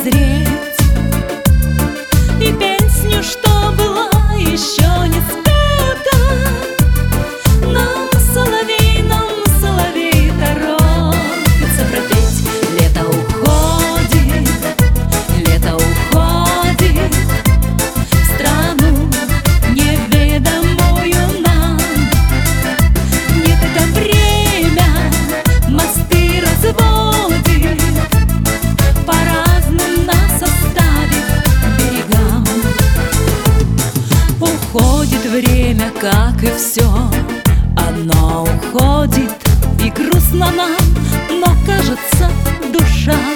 узреть, и песню, что была еще не спета, нам соловей торопится пропеть. Лето уходит в страну неведомую нам. Нет, это время мосты разводит, по разным нас оставив берегам. Уходит время, как и все, оно уходит, и грустно нам, но кажется, душа